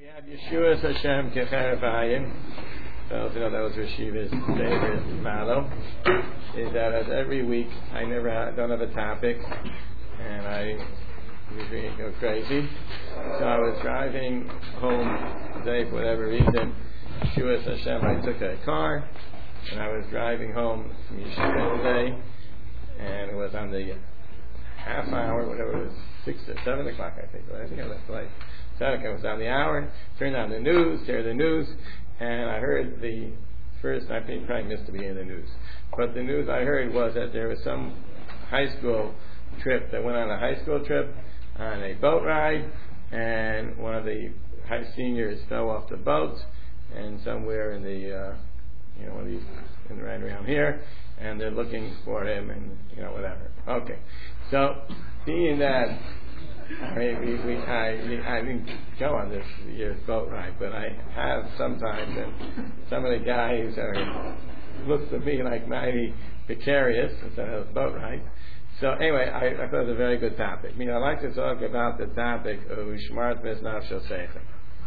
have Yeshua Hashem Kecher V'Ayin. So you know that was Rashiva's favorite motto. Is that as every week I don't have a topic, and I usually go crazy. So I was driving home today for whatever reason. Yeshua Hashem, I took a car, and I was driving home from Yeshiva today, and it was on the half hour, whatever it was, 6 or 7 o'clock, I think. I think I left late. 7 o'clock was on the hour. Turned on the news, heard the news, and I heard the first. I think probably missed to be in the news, but the news I heard was that there was some high school trip that went on a high school trip on a boat ride, and one of the high seniors fell off the boat, and somewhere in the one of these right around here, and they're looking for him, and whatever. Okay, so being that. I didn't go on this year's boat ride, but I have sometimes, and some of the guys looks to me like mighty precarious instead of boat ride. So anyway, I thought it was a very good topic. I mean, I'd like to talk about the topic of Ushmart Nafsho Seichel.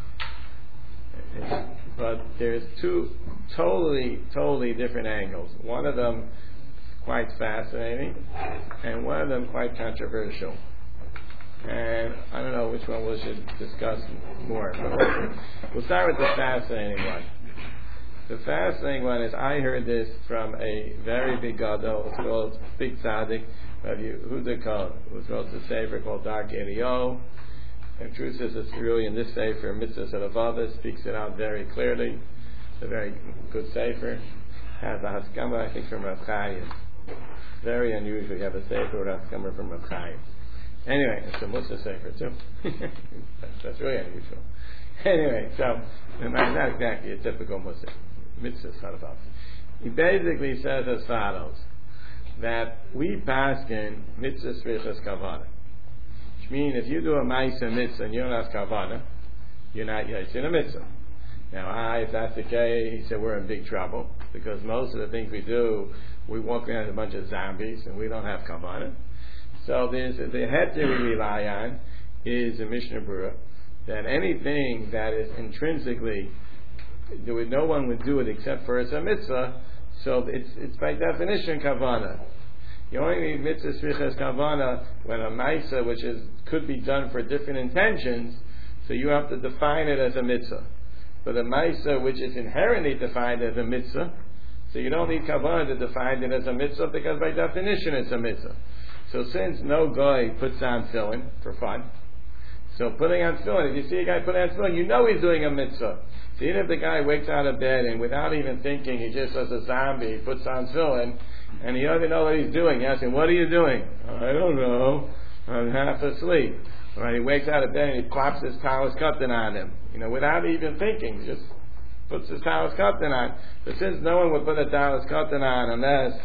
But there's two totally different angles. One of them quite fascinating, and one of them quite controversial. And I don't know which one we should discuss more, but we'll start with the fascinating one. The fascinating one is I heard this from a very big gadol. It's called Big Tzaddik. Who's it called? It wrote the sefer called Dark Elio. And truth is, it's really in this sefer, Mitzvahs Alavada, speaks it out very clearly. It's a very good sefer. Has a haskama, I think, from Rav Chaim. Very unusual. You have a sefer with haskama from Rav Chaim. Anyway, it's a Musa Sefer too. That's really unusual. Anyway, so not exactly a typical Musa. Mitzvah Sarabas. He basically says as follows, that we paskin Mitzvah Srichas Kavana. Which means if you do a Maisa Mitzvah and you don't have Kavana, you're not yet in a Mitzvah. Now, if that's the case, he said we're in big trouble, because most of the things we do, we walk around as a bunch of zombies and we don't have Kavana. So there's the heter we rely on is a Mishnah Berurah, that anything that is intrinsically, no one would do it except for it's a mitzvah, so it's by definition kavana. You only need mitzvah srichas kavana when a maisa, which could be done for different intentions, so you have to define it as a mitzvah. But a maisa which is inherently defined as a mitzvah, so you don't need kavana to define it as a mitzvah, because by definition it's a mitzvah. So since no guy puts on tefillin for fun, so putting on tefillin, if you see a guy putting on tefillin, you know he's doing a mitzvah. So even if the guy wakes out of bed and without even thinking, he just as a zombie puts on tefillin, and he doesn't know what he's doing. You ask him, what are you doing? I don't know. I'm half asleep. Right? He wakes out of bed and he claps his talis katan on him. Without even thinking, he just puts his talis katan on. But since no one would put a talis katan on unless,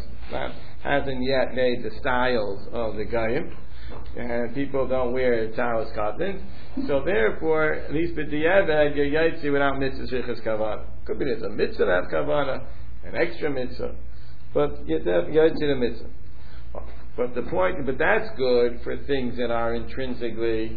hasn't yet made the styles of the Goyim, and people don't wear talis katan, so therefore, at least with the Yavad, you're yaitzi without mitzvah sheikhas kavana. Could be there's a mitzvah that kavana, an extra mitzvah, but you're yaitzi the mitzvah. But the point, but that's good for things that are intrinsically,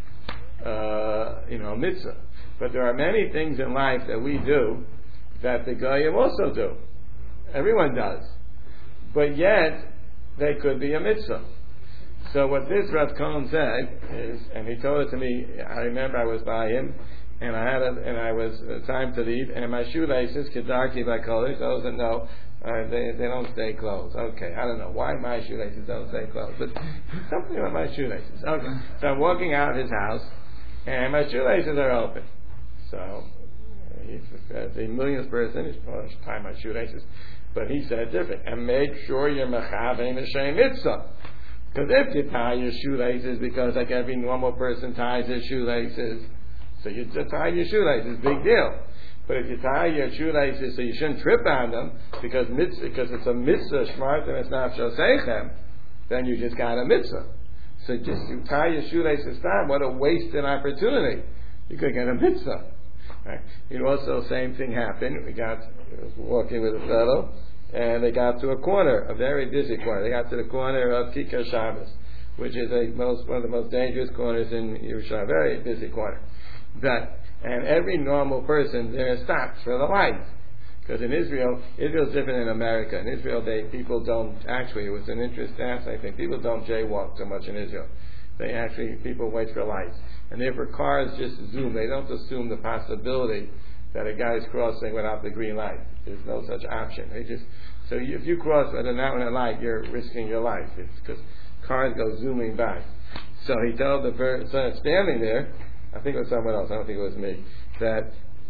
mitzvah. But there are many things in life that we do that the Goyim also do. Everyone does. But yet, they could be a mitzvah. So what this Rav Cohen said is, and he told it to me, I remember I was by him, and I was time to leave, and my shoelaces, kedarki by college, those that know, they don't stay closed. Okay, I don't know why my shoelaces don't stay closed, but something about my shoelaces. Okay, so I'm walking out of his house, and my shoelaces are open. So, the millionth person is supposed to tie my shoelaces. But he said different. And make sure you're mechavein l'shem mitzvah. Because if you tie your shoelaces, because like every normal person ties their shoelaces, so you just tie your shoelaces, big deal. But if you tie your shoelaces so you shouldn't trip on them, because it's a mitzvah, shmart and it's nafsho seichem, then you just got a mitzvah. So just you tie your shoelaces down, what a wasted opportunity. You could get a mitzvah. Right. Also, same thing happened. I was walking with a fellow, and they got to a corner, a very busy corner. They got to the corner of Kikar Shabbos, which is one of the most dangerous corners in Yerushalayim, very busy corner. And every normal person there stops for the light. Because in Israel's different than America. In Israel, people don't actually, it was an interesting aspect, I think, people don't jaywalk so much in Israel. People wait for lights. And therefore cars just zoom. They don't assume the possibility that a guy is crossing without the green light. There's no such option. So if you cross at an hour and a light, you're risking your life. It's because cars go zooming by. So he told the person standing there, I think it was someone else, I don't think it was me, that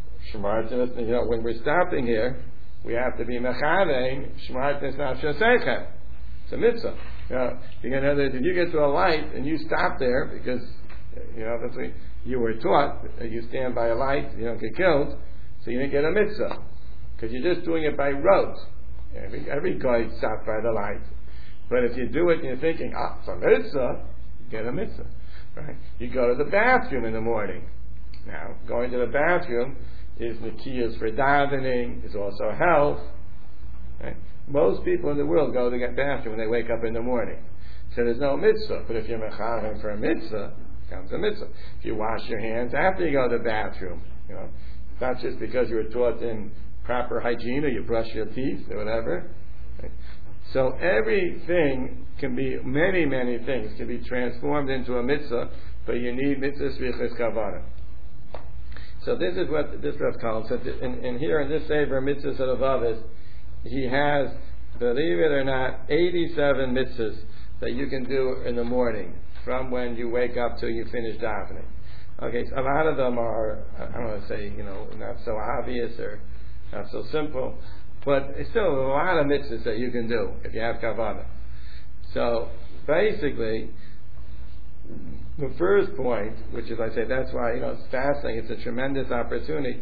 when we're stopping here, we have to be mechavein shmartes nafshasechem. It's a mitzvah. If you get to a light and you stop there because that's what you were taught, that you stand by a light, you don't get killed, so you didn't get a mitzvah because you're just doing it by rote. Every guy stopped by the light, but if you do it and you're thinking, it's a mitzvah, you get a mitzvah, right? You go to the bathroom in the morning. Now, going to the bathroom is nikiyas for davening, is also health. Right? Most people in the world go to the bathroom when they wake up in the morning. So there's no mitzvah. But if you're mechavein for a mitzvah, it comes a mitzvah. If you wash your hands after you go to the bathroom, it's not just because you were taught in proper hygiene or you brush your teeth or whatever. Right? So everything can be, many, many things can be transformed into a mitzvah, but you need mitzvah svichas kavanah. So this is what this Rav Kalm said. And here in this Sefer Mitzvahs Halevavis, he has, believe it or not, 87 mitzvahs that you can do in the morning from when you wake up till you finish davening. Okay, so a lot of them are, I don't want to say, not so obvious or not so simple, but it's still a lot of mitzvahs that you can do if you have kavanah. So basically, the first point, which is, I say, that's why, it's fasting, it's a tremendous opportunity.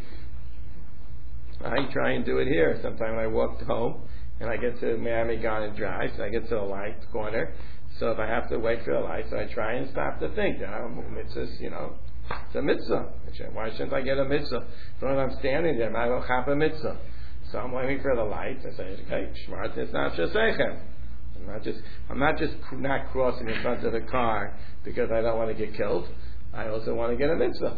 I try and do it here. Sometimes when I walk home and I get to Miami Garden Drive, so I get to a light corner, so if I have to wait for a light, so I try and stop to think, mitzvahs, it's a mitzvah. Why shouldn't I get a mitzvah? When I'm standing there, I will have a mitzvah. So I'm waiting for the light. I say, okay, shmartes nafshasechem. I'm not just not crossing in front of the car because I don't want to get killed. I also want to get a mitzvah.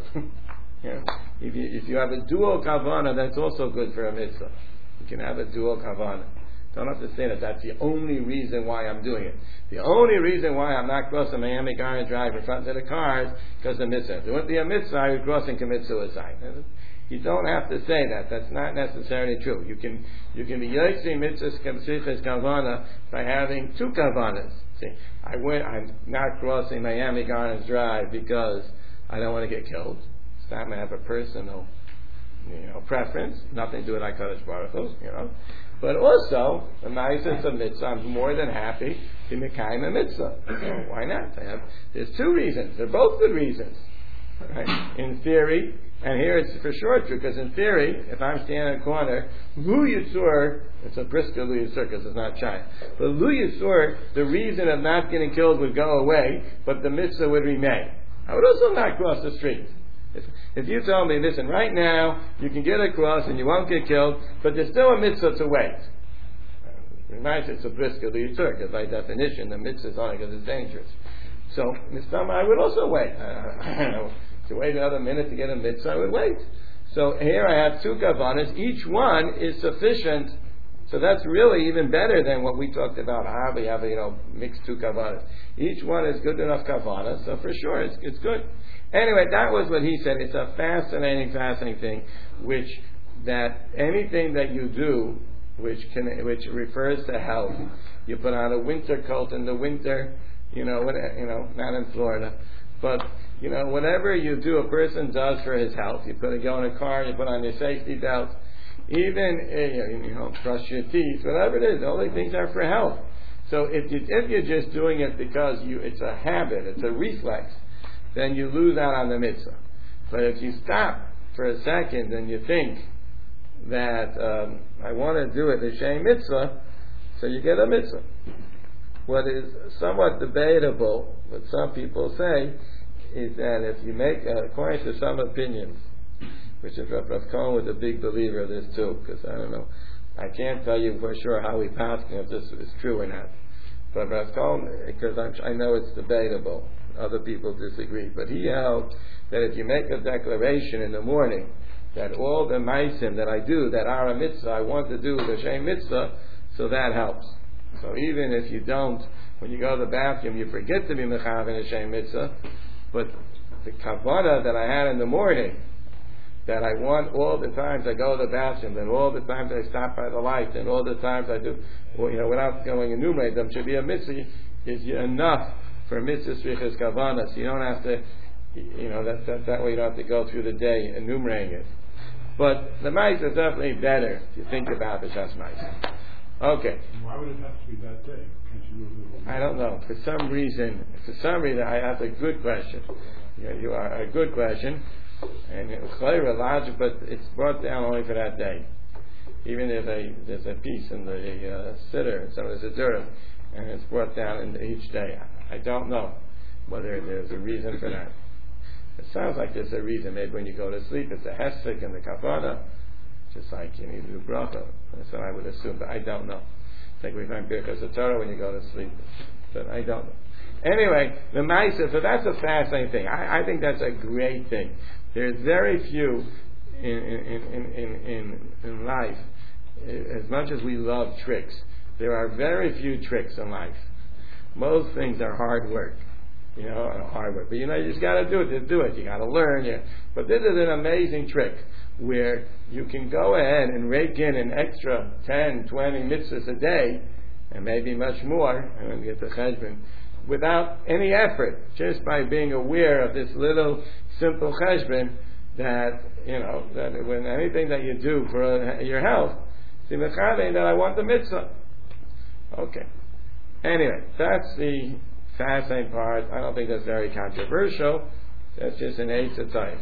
If you have a dual kavanah, that's also good for a mitzvah. You can have a dual kavanah. Don't have to say that that's the only reason why I'm doing it. The only reason why I'm not crossing Miami Garden Drive in front of the cars because of mitzvah. If it wouldn't be a mitzvah, I would cross and commit suicide. You don't have to say that. That's not necessarily true. You can be yotzei mitzvahs k'msichas kavana by having two kavanas. See, I'm not crossing Miami Gardens Drive because I don't want to get killed. It's not I have a personal, preference. Nothing to do with HaKadosh Baruch Hu, But also, the nicest of mitzvah, I'm more than happy to mekayim a mitzvah. So why not? There's two reasons. They're both good reasons. Right? In theory, and here it's for sure true, because in theory, if I'm standing in a corner, Lu Yisur, it's a brisker Lu Yisur because it's not China, but Lu Yisur, the reason of not getting killed would go away, but the mitzvah would remain. I would also not cross the street. If you tell me, listen, right now, you can get across and you won't get killed, but there's still a mitzvah to wait. Nice, it's a brisker Lu Yisur, because by definition, the mitzvah is only because it's dangerous. So, I would also wait. To wait another minute to get a mitzvah, I would wait. So here I have two kavanas. Each one is sufficient. So that's really even better than what we talked about. We have mixed two kavanas. Each one is good enough kavana. So for sure, it's good. Anyway, that was what he said. It's a fascinating thing, that anything that you do, which refers to health. You put on a winter coat in the winter. Not in Florida, but whatever you do, a person does for his health. You go in a car, you put on your safety belt, even brush your teeth, whatever it is. All these things are for health. So if you're just doing it because it's a habit, it's a reflex, then you lose out on the mitzvah. But if you stop for a second and you think that I want to do it l'shem mitzvah, so you get a mitzvah. What is somewhat debatable, what some people say, is that if you make, according to some opinions, which is Rav Cohen was a big believer of this too, because I don't know, I can't tell you for sure how he passed if this is true or not. But Rav Cohen, because I know it's debatable, other people disagreed. But he held that if you make a declaration in the morning that all the maisim that I do, that are a mitzvah, I want to do the shem mitzvah, so that helps. So even if you don't, when you go to the bathroom, you forget to be mechaven a shem mitzvah, but the kavanah that I had in the morning, that I want all the times I go to the bathroom, and all the times I stop by the light, and all the times I do, without going and enumerate them, should be a mitzvah, is enough for mitzvah strichas kavanah. So you don't have to, that way you don't have to go through the day enumerating it. But the mice is definitely better if you think about the Shas mice. Okay. Why would it have to be that day? Can't you move it over? I don't know. For some reason, I have a good question. You are a good question, and it's clear, logic, but it's brought down only for that day. Even if there's a piece in the siddur, some of the siddurim, and it's brought down in each day. I don't know whether there's a reason for that. It sounds like there's a reason. Maybe when you go to sleep, it's a hesek and the kavanah, just like you need to do bracha. That's what I would assume, but I don't know. It's like we find birkas Torah when you go to sleep, but I don't know. Anyway, the ma'aseh. So that's a fascinating thing. I think that's a great thing. There's very few in life. As much as we love tricks, there are very few tricks in life. Most things are hard work. Hard work. But you just got to do it. You got to learn. But this is an amazing trick where you can go ahead and rake in an extra 10, 20 mitzvahs a day, and maybe much more, and then get the cheshbon, without any effort, just by being aware of this little simple cheshbon that when anything that you do for your health, see that I want the mitzvah. Okay. Anyway, that's the fascinating part. I don't think that's very controversial. That's just an eight to time.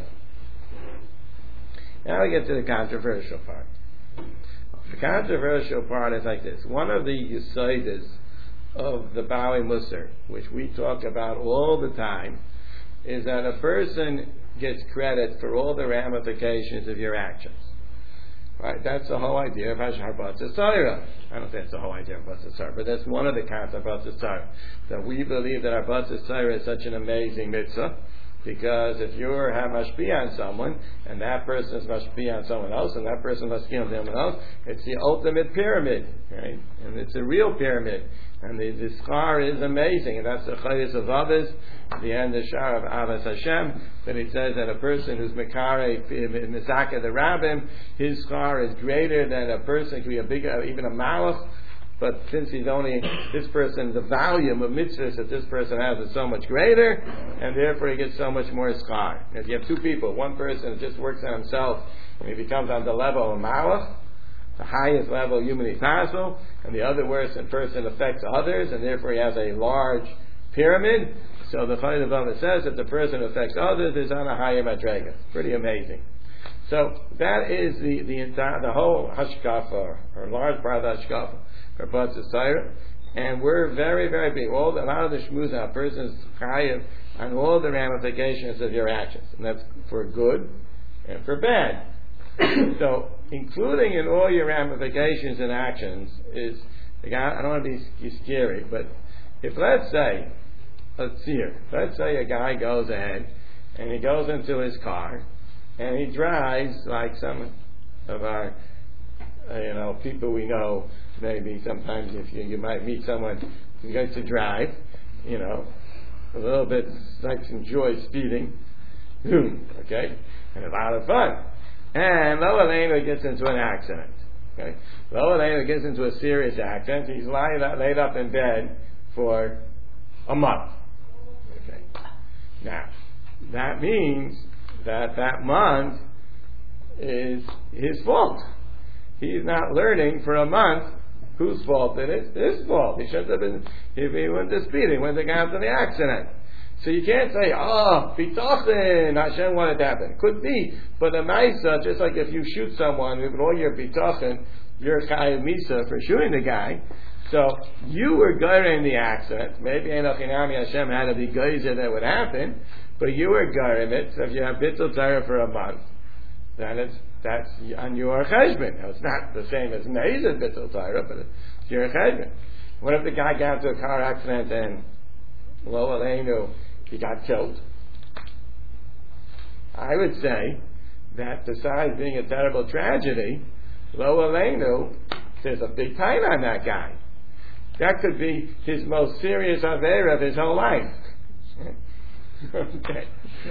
Now we get to the controversial part. The controversial part is like this. One of the yesodis of the Bali Musar, which we talk about all the time, is that a person gets credit for all the ramifications of your actions. Right? That's the whole idea of Hashar Batzis Torah. I don't think that's the whole idea of Batzis Torah, but that's one of the concepts of Batzis Torah. That we believe that our Batzis Torah is such an amazing mitzvah, because if you have mashpia on someone, and that person is mashpia on someone else, and that person is mashpia on someone else, it's the ultimate pyramid, right? And it's a real pyramid. And the schar is amazing, and that's the chayis of Avos, the end of Shar of Avos Hashem, that it says that a person who's Mekare, Mizaka the Rabbim, his schar is greater than a person, could be a bigger, even a Malach, but since he's only, this person, the volume of mitzvahs that this person has is so much greater, and therefore he gets so much more schar. If you have two people, one person just works on himself, and he becomes on the level of Malach, the highest level humanly possible, and the other person affects others, and therefore he has a large pyramid. So the Chayil of Avos says that the person who affects others is on a higher madrega. Pretty amazing. So that is the whole hashkafa, or large part of the hashkafa for Batzis Torah, and we're very, very big. A lot of the shmuzah, a person's chayav on all the ramifications of your actions, and that's for good and for bad. So, including in all your ramifications and actions is, I don't want to be scary, but if let's say a guy goes ahead and he goes into his car and he drives like some of our, people we know, maybe sometimes if you might meet someone who likes to drive, a little bit likes to enjoy speeding, okay, and a lot of fun. And Lo Aleinu gets into an accident. Okay? Lo Aleinu gets into a serious accident. He's laid up in bed for a month. Okay? Now, that means that month is his fault. He's not learning for a month whose fault it is. His fault. He shouldn't have been, if he went to speeding, when they got into the accident. So you can't say, bitachon, Hashem wanted to happen. Could be, but a ma'isa, just like if you shoot someone with all your bitachon, you're chayav misa for shooting the guy. So you were in the accident. Maybe Enochinami Hashem had to be geyser that would happen, but you were in it. So if you have bittul Torah for a month, then that's on your cheshbon. Now, it's not the same as meizer bittul Torah, but it's your cheshbon. What if the guy got into a car accident and Lo Aleinu, he got killed. I would say that besides being a terrible tragedy, lo aleinu, there's a big time on that guy. That could be his most serious avera of his whole life. Okay.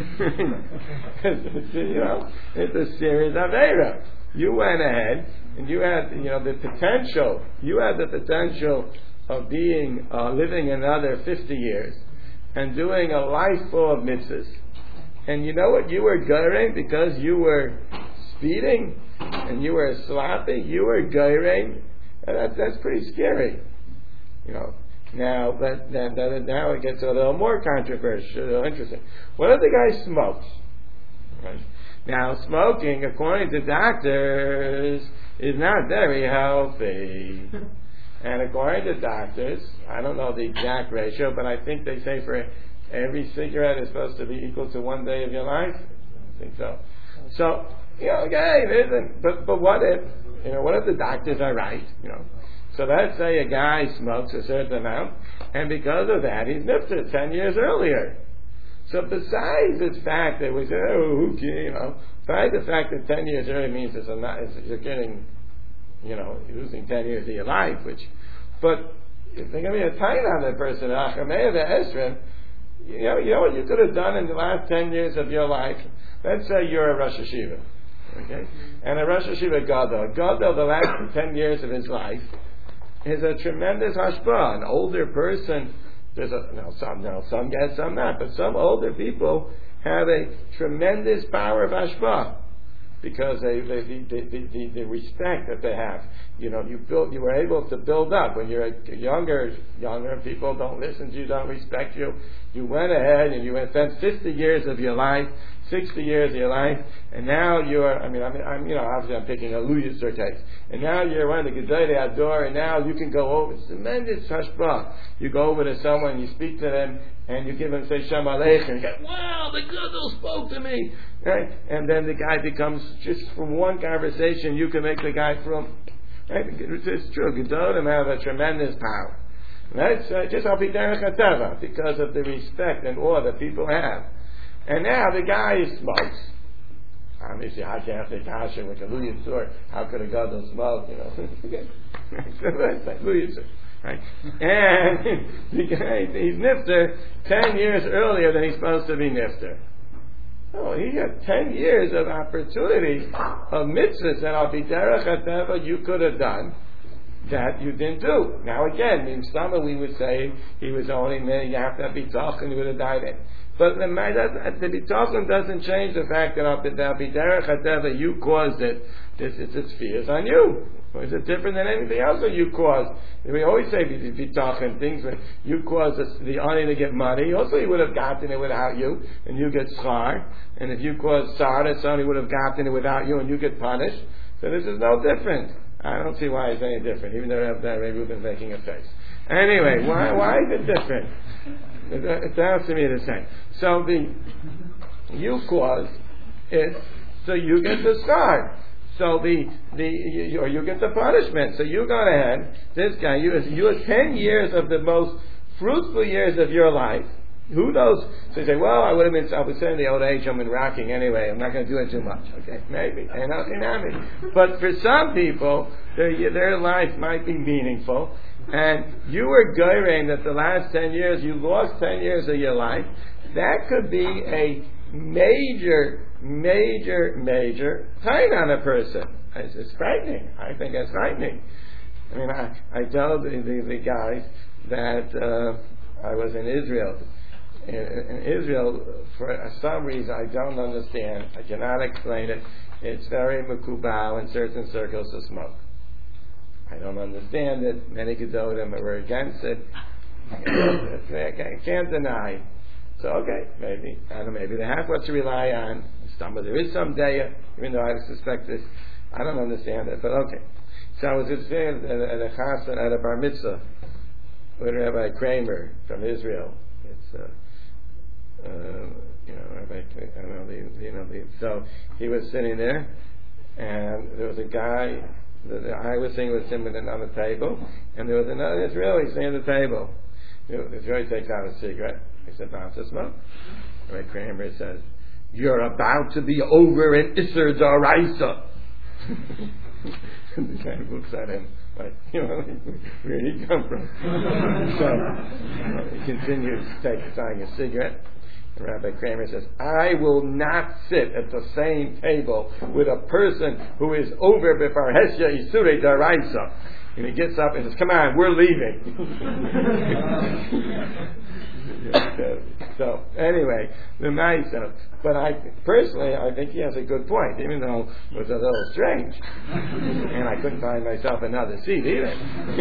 It's a serious avera. You went ahead and you had, the potential. You had the potential of being living another 50 years and doing a life full of mitzvahs. And you know what you were goyring because you were speeding and you were sloppy. You were goyring. That's pretty scary. Now it gets a little more controversial, a little interesting. What if the guy smokes? Right? Now, smoking, according to doctors, is not very healthy. And according to doctors, I don't know the exact ratio, but I think they say for every cigarette is supposed to be equal to 1 day of your life. I think so. So, okay, it isn't. But what if the doctors are right? So let's say a guy smokes a certain amount, and because of that, he's nifted 10 years earlier. So besides this fact that we say, besides the fact that 10 years earlier means you're getting, losing 10 years of your life, but if there's going to be a time on that person, you know what you could have done in the last 10 years of your life? Let's say you're a Rosh Hashiva, okay? And a Rosh Hashiva Gadol, the last 10 years of his life, is a tremendous hashpah. An older person, some yes, some not, but some older people have a tremendous power of hashpah because the respect that they have. You were able to build up. When you're younger people don't listen to you, don't respect you. You went ahead and you spent 50 years of your life, 60 years of your life, and now obviously I'm picking a Louis case. And now you're one of the Gedolei Hador, and now you can go over. It's tremendous hashpah. You go over to someone, you speak to them, and you give them say Shalom Aleichem, and you go, wow, the Gadol spoke to me, right? And then the guy becomes, just from one conversation, you can make the guy from, right? It's true, Gedolim have a tremendous power. That's just al pi derech hateva, because of the respect and awe that people have. And now the guy smokes. Obviously, I can't say kasha with a Louis Yitzur. How could a Gadol smoke? So that's like Louis Yitzur, right? And the guy, he's nifter 10 years earlier than he's supposed to be nifter. Oh, he had 10 years of opportunity of mitzvahs that al pi derech hateva you could have done that you didn't do. Now again, in summer we would say he was only you have to have bitachon, he would have died in. But the bitachon doesn't change the fact that al pi derech hateva you caused it. It's fears on you. Or is it different than anything else that you caused? We always say bitachon, things where you caused the ani to get money. Also, he would have gotten it without you, and you get schar. And if you caused sar, somebody would have gotten it without you, and you get punished. So this is no different. I don't see why it's any different, even though Ray Reuben's making a face. Anyway, why is it different? It sounds to me the same. So you caused it, so you get the scar. So or you get the punishment. So you go ahead, this guy, you had 10 years of the most fruitful years of your life. Who knows? So you say, well, I would say in the old age I'm in rocking anyway, I'm not going to do it too much. Okay, maybe. But for some people, their life might be meaningful. And you were goyring that the last 10 years, you lost 10 years of your life. That could be a major pain on a person. It's frightening. I think it's frightening. I tell the guys that I was in Israel. In Israel, for some reason I don't understand, I cannot explain it, it's very makubal in certain circles to smoke. I don't understand it. Many Gedolim were against it. I can't deny. So okay, maybe they have what to rely on. There is some day, even though I suspect this, I don't understand it, but okay. So I was at a chassan at a bar mitzvah with Rabbi Kramer from Israel. It's so he was sitting there, and there was a guy that I was sitting with him on the table, and there was another Israeli sitting at the table. The Israeli takes out a cigarette, He's about to smoke. Rabbi Kramer says, "You're about to be over an Isser D'Oraisa." The guy looks at him like, where did he come from? So he continues taking a cigarette. And Rabbi Kramer says, "I will not sit at the same table with a person who is over b'farhesya Isurei D'Oraisa." And he gets up and says, "Come on, we're leaving." So anyway, the Maisa. But I think he has a good point, even though it was a little strange, and I couldn't find myself another seat either.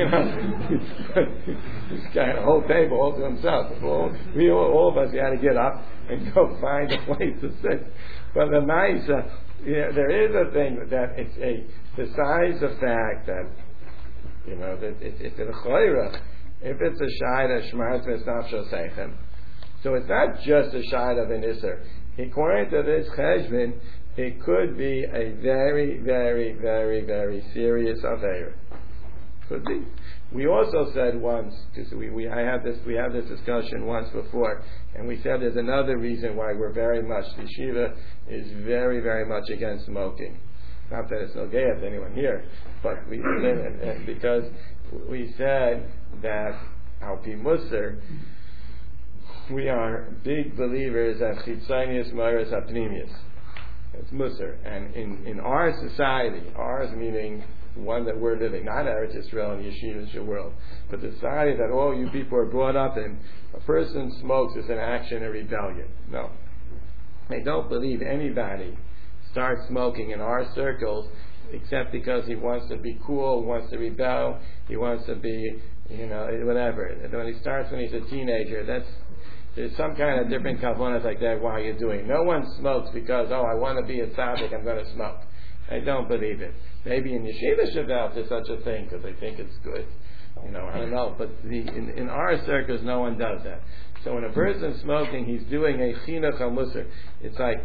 This guy had a whole table all to himself. All of us had to get up and go find a place to sit. But the Maisa, there is a thing that besides the fact that that it's a choira, if it's a shayla shmartz v'snafsho seichem, so it's not just a shayla of an isser. According to this cheshbon, it could be a very, very, very, very serious affair. Could be. We also said once, because we had this discussion once before, and we said there's another reason why we're very much, the yeshiva is very, very much against smoking. Not that it's no gay to anyone here, but because we said that al pi Musar, we are big believers at chitzonius maris apnimius. It's Musar, and in our society, ours meaning one that we're living, not Eretz Yisrael and Yeshivish world, but the society that all you people are brought up in, a person smokes is an action of rebellion. No. They don't believe anybody starts smoking in our circles except because he wants to be cool, wants to rebel, he wants to be, whatever. And when he starts when he's a teenager, there's some kind of different kavanas like that while you're doing it. No one smokes because, I want to be a tzaddik, I'm going to smoke. I don't believe it. Maybe in Yeshiva Shabbat there's such a thing because they think it's good. I don't know. But in our circles, no one does that. So when a person's smoking, he's doing a chinuch hamusar. It's like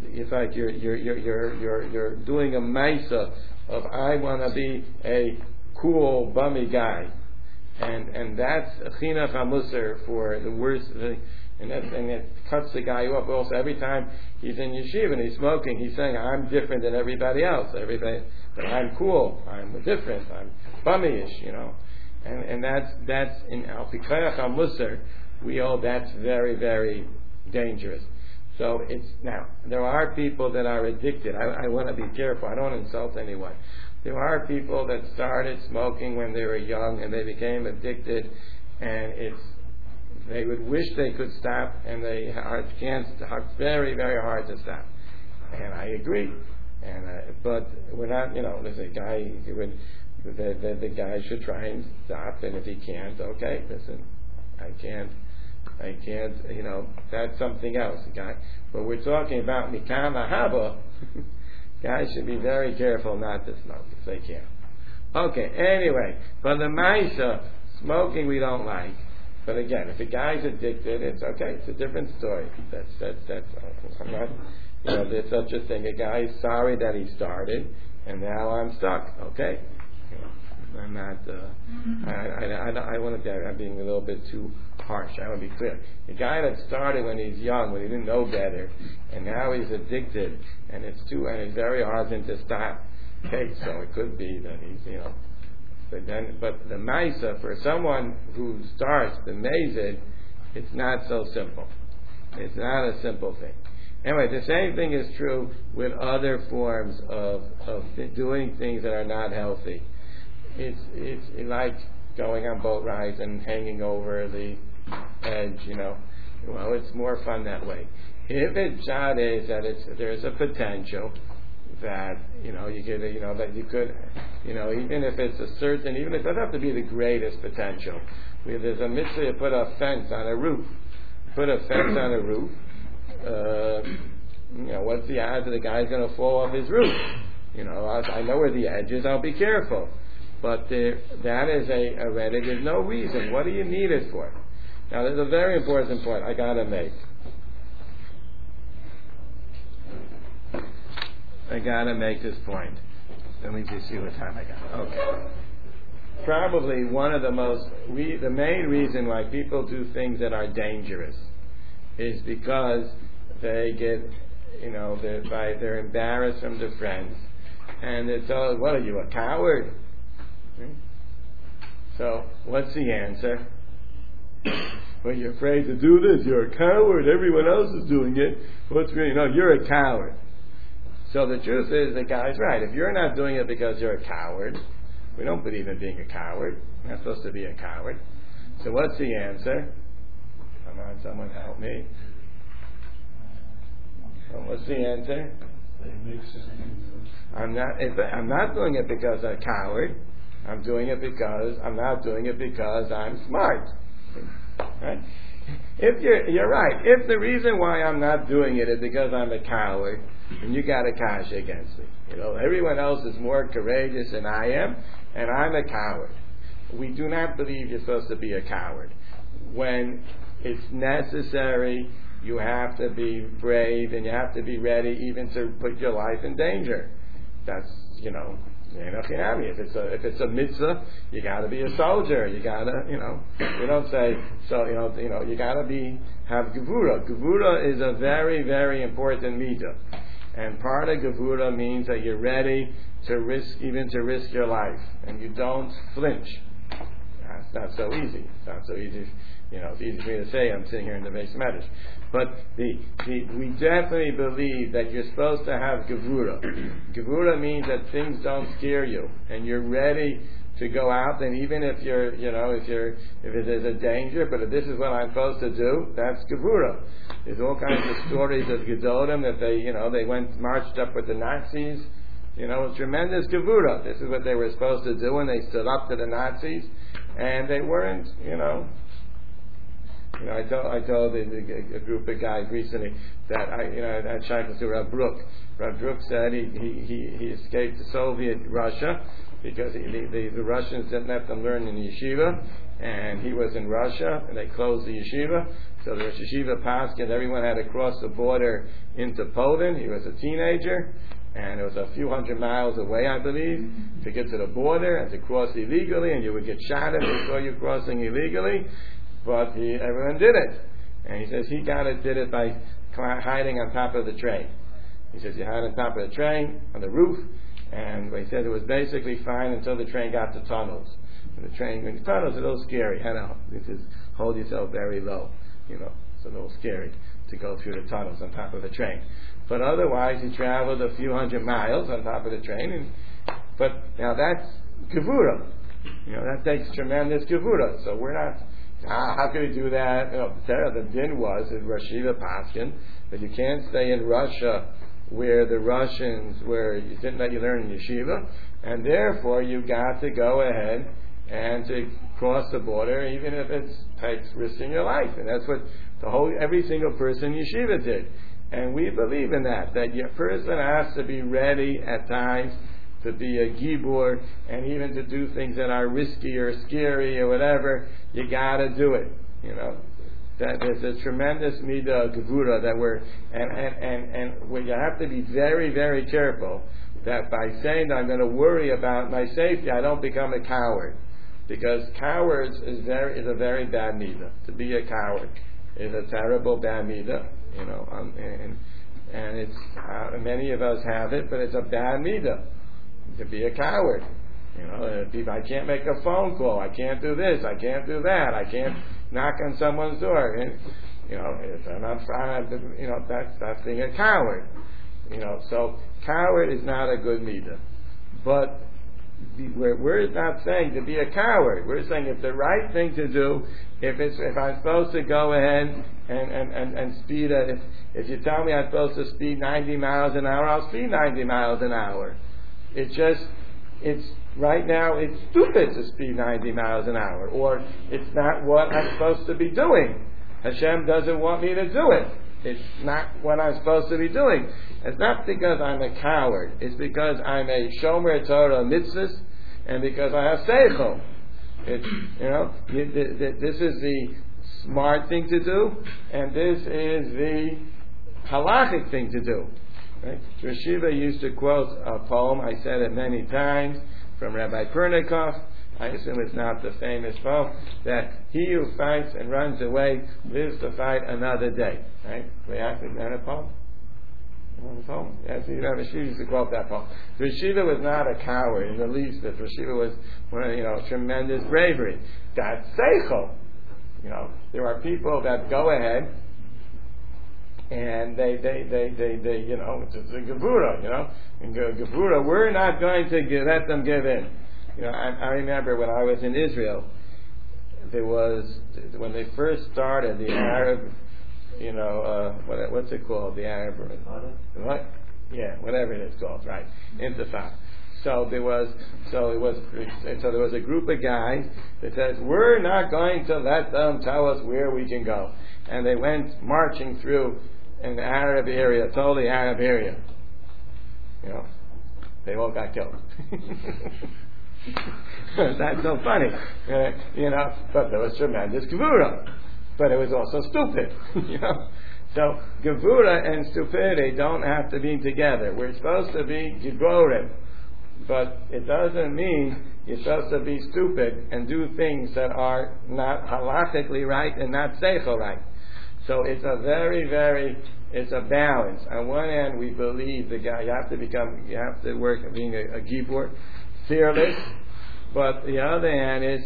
you're doing a maisa of I want to be a cool bummy guy, and that's a chinuch hamusar for the worst. And it cuts the guy up. Also, every time he's in yeshiva and he's smoking, he's saying, "I'm different than everybody else. But I'm cool. I'm different. I'm bummy-ish, And that's in al pikayach hamusar. We all that's very, very dangerous. So now there are people that are addicted. I want to be careful. I don't insult anyone. There are people that started smoking when they were young and they became addicted, and they would wish they could stop, and they can't. It's very, very hard to stop. And I agree. But we're not. There's a guy. The guy should try and stop, and if he can't, okay, listen, I can't. That's something else, guy. But we're talking about mikam haba. Guys should be very careful not to smoke if they can. Okay. Anyway, but the Maisa, smoking we don't like. But again, if a guy's addicted, it's okay. It's a different story. That's. I'm not. There's such a thing. A guy is sorry that he started, and now I'm stuck. Okay. I'm not. I want to be. I'm being a little bit too harsh. I want to be clear. The guy that started when he's young, when he didn't know better, and now he's addicted, and it's very hard for him to stop. Okay, so it could be that he's, But the Maisa, for someone who starts the Mazid, it's not so simple. It's not a simple thing. Anyway, the same thing is true with other forms of doing things that are not healthy. It's like going on boat rides and hanging over the edge, Well, it's more fun that way. If it's shot is that there's a potential that that you could, even if it's a certain, even if it doesn't have to be the greatest potential. There's a mitzvah to put a fence on a roof. Put a fence on a roof. What's the odds that the guy's going to fall off his roof? I know where the edge is. I'll be careful. But that is a relic. There's no reason. What do you need it for? Now, there's a very important point I got to make. I got to make this point. Let me just see what time I got. Okay. Probably one of the main reason why people do things that are dangerous. is because they get, they're embarrassed from their friends, and they're told, "What are you, a coward?" Right? So, what's the answer? Well, you're afraid to do this. You're a coward. Everyone else is doing it. What's really? No, you're a coward. So the truth is, the guy's right. If you're not doing it because you're a coward, we don't believe in being a coward. We're not supposed to be a coward. So what's the answer? Come on, someone help me. Well, what's the answer? I'm not doing it because I'm a coward. I'm doing it because I'm not doing it because I'm smart. Right? If you're right. If the reason why I'm not doing it is because I'm a coward, then you got a kasha against me. Everyone else is more courageous than I am, and I'm a coward. We do not believe you're supposed to be a coward. When it's necessary, you have to be brave and you have to be ready even to put your life in danger. That's, if it's a mitzvah, you got to be a soldier. You got to, we don't say, so, you got to have gevura. Gevura is a very, very important mitzvah. And part of gevura means that you're ready to risk your life. And you don't flinch. It's not so easy. It's not so easy. It's easy for me to say. I'm sitting here in the base medrash. But we definitely believe that you're supposed to have gevura. Gevura means that things don't scare you, and you're ready to go out. And even if if there's a danger, but if this is what I'm supposed to do, that's gevura. There's all kinds of stories of gedolim that they marched up with the Nazis. Tremendous gevura. This is what they were supposed to do, and they stood up to the Nazis, and they weren't. I told a group of guys recently that I had shaykhs to Rav Brook. Rav Brook said he escaped to Soviet Russia because the Russians didn't let them learn in yeshiva, and he was in Russia, and they closed the yeshiva. So the yeshiva passed, and everyone had to cross the border into Poland. He was a teenager, and it was a few hundred miles away, I believe, to get to the border and to cross illegally, and you would get shot if they saw you crossing illegally. But everyone did it. And he says he did it by hiding on top of the train. He says you hide on top of the train, on the roof, and he said it was basically fine until the train got to tunnels. And the tunnels are a little scary. This is hold yourself very low. It's a little scary to go through the tunnels on top of the train. But otherwise, he traveled a few hundred miles on top of the train. But now that's gevura. That takes tremendous gevura. So we're not. How can you do that? The din was in Rosh Yeshiva Paskin that you can't stay in Russia where the Russians didn't let you learn in yeshiva, and therefore you got to go ahead and to cross the border, even if it takes risking your life. And that's what every single person in yeshiva did. And we believe in that your person has to be ready at times to be a gibor, and even to do things that are risky or scary or whatever, you gotta do it. That there's a tremendous midah of gevura that and where you have to be very, very careful that by saying that I'm going to worry about my safety, I don't become a coward, because cowards is a very bad midah. To be a coward is a terrible bad midah. And it's many of us have it, but it's a bad midah. To be a coward. I can't make a phone call. I can't do this. I can't do that. I can't knock on someone's door. If I'm not, that's being a coward. So coward is not a good midah. But we're not saying to be a coward. We're saying it's the right thing to do. If I'm supposed to go ahead and speed, if you tell me I'm supposed to speed 90 miles an hour, I'll speed 90 miles an hour. Right now it's stupid to speed 90 miles an hour, or it's not what I'm supposed to be doing. Hashem doesn't want me to do it. It's not what I'm supposed to be doing. It's not because I'm a coward. It's because I'm a shomer Torah mitzvahs, and because I have seichel. This is the smart thing to do, and this is the halachic thing to do. Right? Rashiva used to quote a poem, I said it many times, from Rabbi Pernikov, I assume it's not the famous poem that he who fights and runs away lives to fight another day. Right? We asked him that a poem. Poem. Yes, Rav used to quote that poem. Rav Shiva was not a coward in the least. Rav Shiva was tremendous bravery. That's seichel. There are people that go ahead and they it's a gevura, In gevura, we're not going to let them give in. I remember when I was in Israel, there was, when they first started the Arab, what's it called? The Arab, what? Yeah, whatever it is called, right? Intifada. So there was a group of guys that says, we're not going to let them tell us where we can go. And they went marching through an Arab area, totally Arab area. They all got killed. That's so funny. But there was tremendous gevura. But it was also stupid. So gevura and stupidity don't have to be together. We're supposed to be giborim. But it doesn't mean you're supposed to be stupid and do things that are not halachically right and not seichel right. So it's it's a balance. On one hand, we believe you have to work at being a gibor, fearless. But the other hand is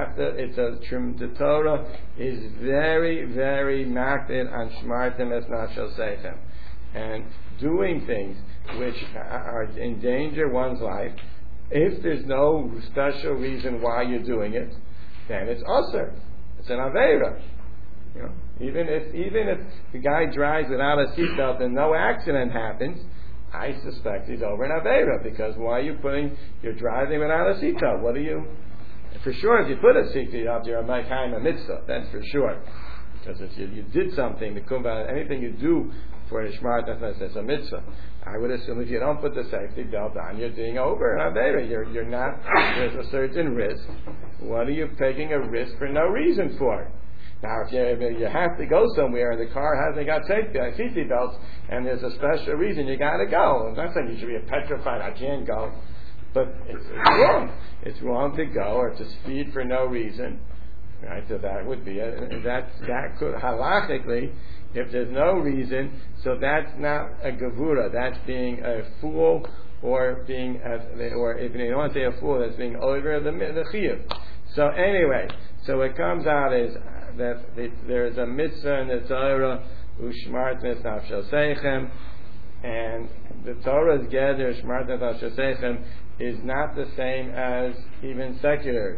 the Torah is very, very makted on shmartem es nafsho seichem. And doing things which endanger one's life, if there's no special reason why you're doing it, then it's usher. It's an aveira. Even if the guy drives without a seatbelt and no accident happens, I suspect he's over an aveira, because why are you're driving without a seatbelt? For sure, if you put a seatbelt, you're a mekayim a mitzvah. That's for sure. Because if you did something, anything you do for a shmar, that's a mitzvah. I would assume if you don't put the safety belt on, you're doing over an aveira. You're not. There's a certain risk. What are you taking a risk for no reason for? Now, if you have to go somewhere and the car hasn't got safety belts, and there's a special reason you got to go, I'm not saying you should be petrified. I can't go, but it's wrong. It's wrong to go or to speed for no reason. Right, so that would be that could halachically, if there's no reason, so that's not a gevura. That's being a fool, or if you don't want to say a fool, that's being over the chiyuv. So anyway, so what comes out is that there is a mitzvah in the Torah, ushmartnes nafsho seichem, and the Torah's gather shmartnes nafsho seichem is not the same as even secular.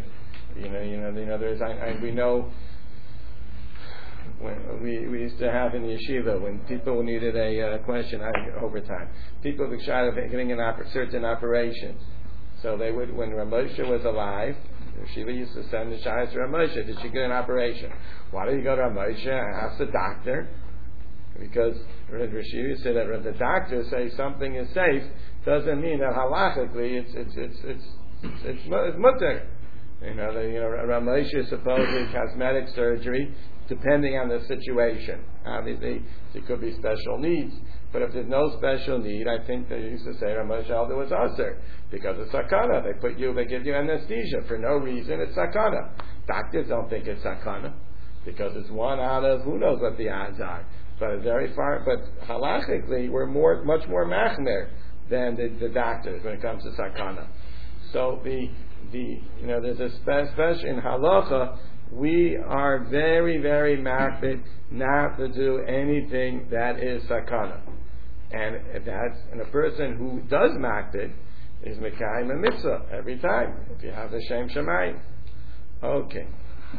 We know when we used to have in the yeshiva when people needed a question over time. People were shy of getting certain operations. So they would, when Rav Moshe was alive, Yeshiva used to send the shayas to Rav Moshe. Did she get an operation? Why do you go to Rav Moshe and ask the doctor? Because Yeshiva said that if the doctor says something is safe, doesn't mean that halachically it's mutter. Rav Moshe supposedly cosmetic surgery, depending on the situation. Obviously, there could be special needs. But if there's no special need, I think they used to say Rav Moshe Alder was aser because it's sakana. They give you anesthesia for no reason. It's sakana. Doctors don't think it's sakana because it's one out of who knows what the odds are. But it's very far. But halachically, we're much more machmer than the doctors when it comes to sakana. So there's a special in halacha. We are very, very makbid not to do anything that is sakana. And a person who does makbid is mekayim a mitzvah every time, if you have the Shem Shemayim. Okay.